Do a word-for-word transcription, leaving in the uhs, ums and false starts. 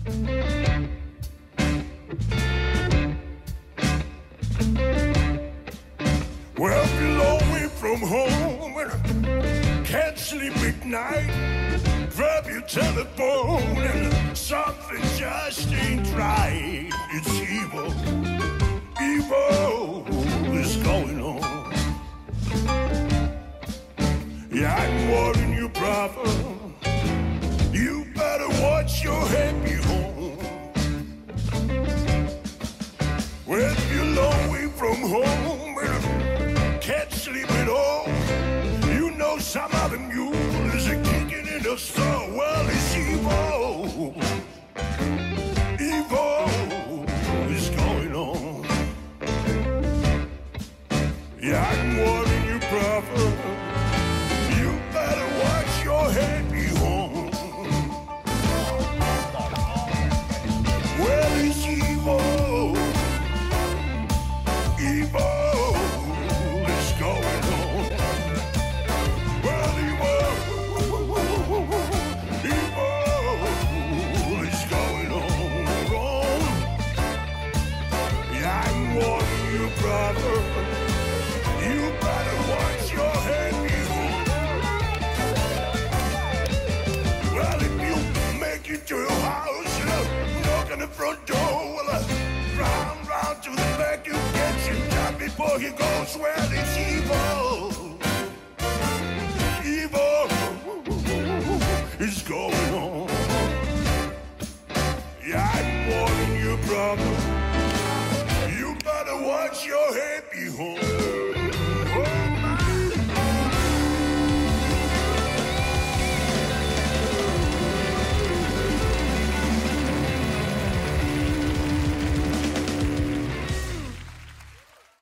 Well, you're long way from home and can't sleep at night. Grab your telephone and something just ain't right. It's evil, evil is going on. Yeah, I'm warning you, brother. You better watch your head, be home. Well, you're long way from home and can't sleep at all. You know some other mule is a kicking in the store. Well, it's evil. Evil is going on. Yeah, I'm warning you, brother. You better watch your head, be home. Well, it's evil. Evil is going on. Well, evil, evil is going on. Wrong. Yeah, I'm warning you, brother. You better watch your head, evil. Well, if you make it to your house, you know, knock on the front door, well, uh, round, round to the back, you get your time before he goes. Well, it's evil. Evil is going on.